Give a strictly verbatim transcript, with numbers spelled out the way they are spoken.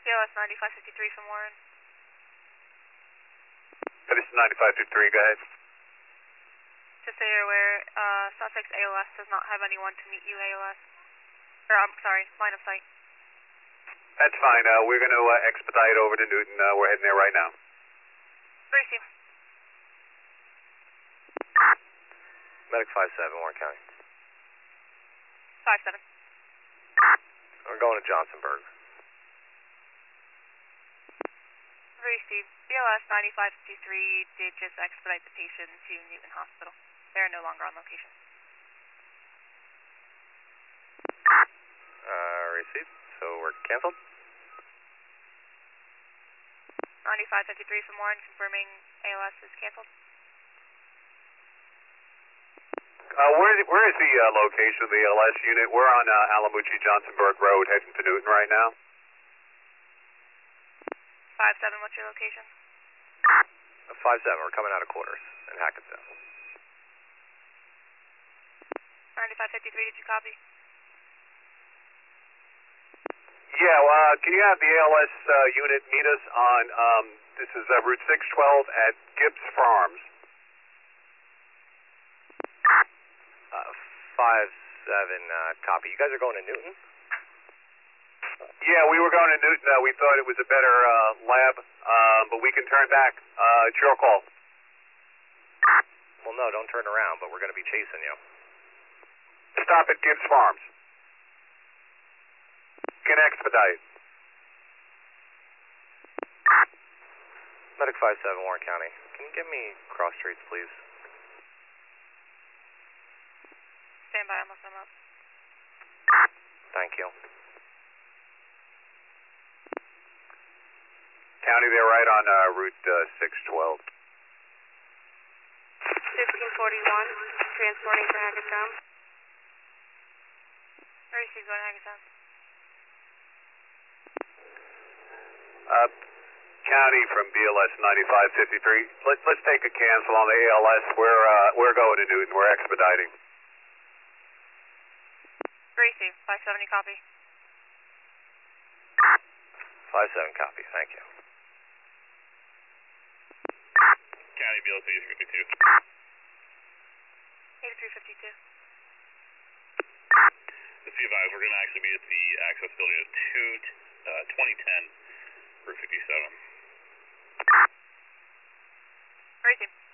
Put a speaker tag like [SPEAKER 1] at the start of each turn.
[SPEAKER 1] B L S ninety-five fifty-three from Warren.
[SPEAKER 2] This is ninety-five fifty-three, go ahead.
[SPEAKER 1] Just so you're aware, uh, Sussex A L S does not have anyone to meet you A L S. Or, I'm sorry, line of sight.
[SPEAKER 2] That's fine. Uh, we're going to uh, expedite over to Newton. Uh, we're heading there right now.
[SPEAKER 1] Receive.
[SPEAKER 3] Medic five seven, Warren County.
[SPEAKER 1] five seven.
[SPEAKER 3] We're going to Johnsonburg.
[SPEAKER 1] Receive. B L S ninety-five fifty-three did just expedite the patient to Newton Hospital. They are no longer on location.
[SPEAKER 3] Uh, received. So we're canceled?
[SPEAKER 1] ninety-five fifty-three from Warren, confirming A L S is canceled.
[SPEAKER 2] Uh, where, where is the uh, location of the A L S unit? We're on uh, Alamucci Johnsonburg Road heading to Newton right now.
[SPEAKER 1] five seven, what's your location?
[SPEAKER 3] five seven, we're coming out of quarters in Hackettstown.
[SPEAKER 1] ninety-five fifty-three, did you copy?
[SPEAKER 2] Yeah, well, uh, can you have the A L S uh, unit meet us on, um, this is uh, Route six twelve at Gibbs Farms.
[SPEAKER 3] Uh, five seven, uh, copy. You guys are going to Newton?
[SPEAKER 2] Yeah, we were going to Newton. Uh, we thought it was a better uh, lab, um, but we can turn back. Uh, it's your call.
[SPEAKER 3] Well, no, don't turn around, but we're going to be chasing you.
[SPEAKER 2] Stop at Gibbs Farms. Can expedite.
[SPEAKER 3] Medic five seven, Warren County. Can you give me cross streets, please?
[SPEAKER 1] Stand by, I'm looking them up.
[SPEAKER 3] Thank you.
[SPEAKER 2] County, they're right on uh, Route uh, six twelve.
[SPEAKER 1] fifteen forty-one, transporting to Hackettstown. Receive, going to Hackettstown.
[SPEAKER 2] Uh, County from B L S ninety-five fifty-three. Let, let's take a cancel on the A L S. We're, uh, we're going to Newton. We're expediting.
[SPEAKER 1] Receive, five seventy, copy.
[SPEAKER 3] five seven, copy. Thank you.
[SPEAKER 4] County B L S eighty-three fifty-two.
[SPEAKER 1] eighty-three fifty-two.
[SPEAKER 4] Just be advised, we're going to actually be at the access building at two, uh, twenty ten, Route fifty-seven.
[SPEAKER 1] Receive.